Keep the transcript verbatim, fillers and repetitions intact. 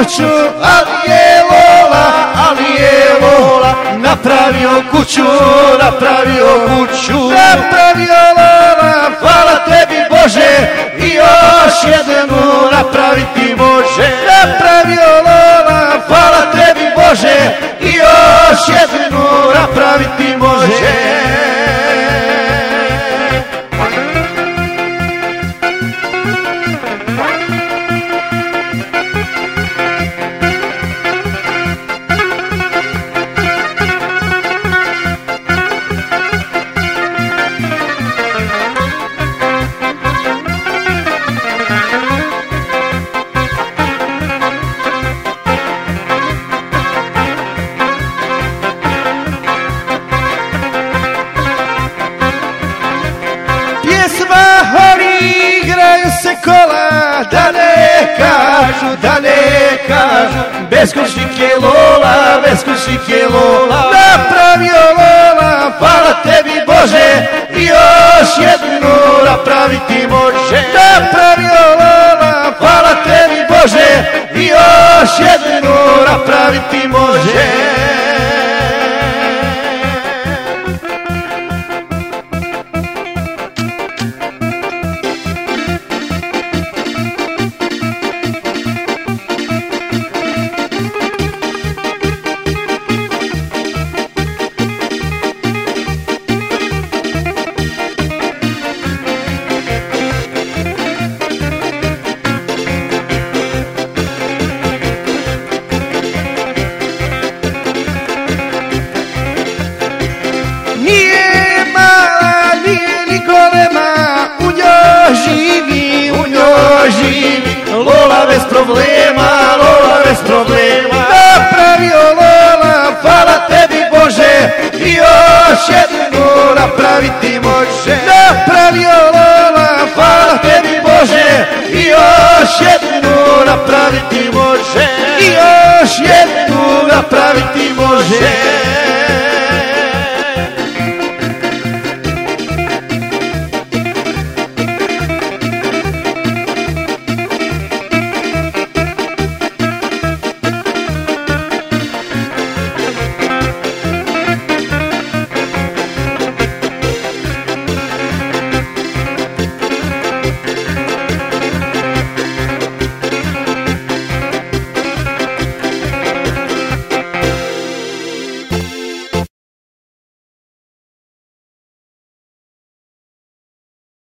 kuću, ali je Lola, ali je Lola napravio kuću, napravio kuću, napravio Lola, hvala tebi Bože, i još jednu napraviti može, napravio Lola, hvala tebi Bože, i još jednu napraviti može. Kola, da ne kažu, da ne kažu, beskućnik je Lola, beskućnik je Lola, napravio Lola, hvala tebi Bože, i još jednu napraviti može, napravio Lola, hvala tebi Bože, i još jednu napraviti može. Lola bez problema.